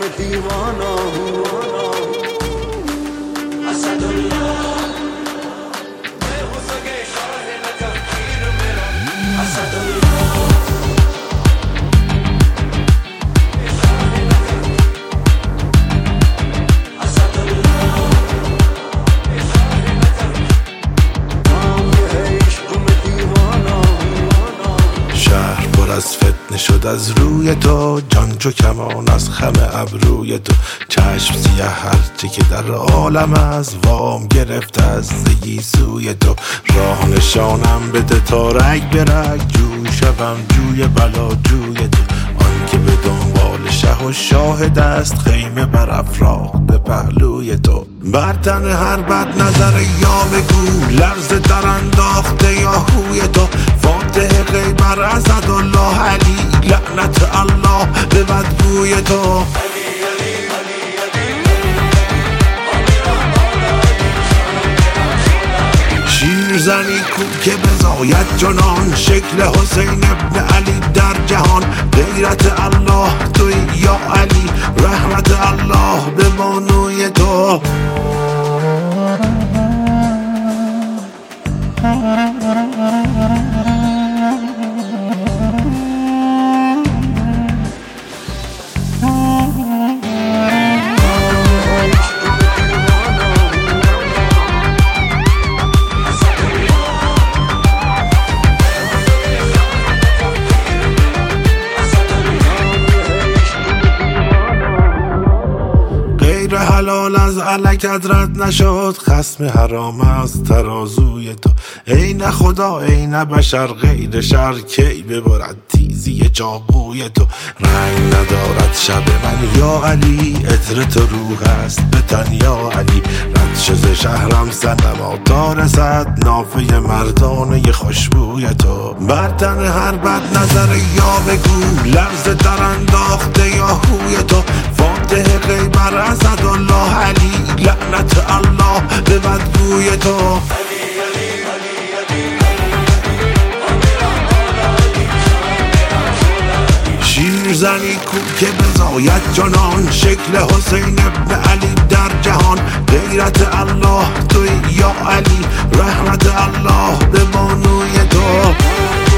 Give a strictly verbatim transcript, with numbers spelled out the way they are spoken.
دیوانا اسدالله از فتنه شد از روی تو، جان جو کمان از خم ابروی تو، چشم سیه هرچه که در عالم از وام گرفت از زگی سوی تو، راه نشانم بده تا رگ به رگ جو شوم جوی بلا جوی تو، آن که به دنبال شه و شاهد است خیمه بر افراخته پهلوی تو، بر تن هر بد نظر یا بگو لرز در انداخته یا هوی تو، فاتح غیبر اسدالله علی لعنت الله به بدگوی تو، شیرزنی کو که بزاید جنان شکل حسین ابن علی در جهان، غیرت الله توی یا علی رحمت الله به بانوی تو. حلال از علکت رد نشد خصم حرام از ترازوی تو، ای نه خدا ای نه بشر غیر شر کی ببرد تیزی چاقوی تو، رنگ ندارد شب من یا علی عطر تو روح است به تن یا علی، رد شد شهرم سنما تا رسد نافه مردانه خوشبوی تو، بر تن هر بد نظر یا بگو لرز در انداخته یا هوی تو، فاتح غیبر اسدالله علی لعنت الله به بدگوی تو. شیرزنی کو که بزاید جنان شکل حسین ابن علی در جهان، غیرت الله توی یا علی رحمت الله به بانوی تو.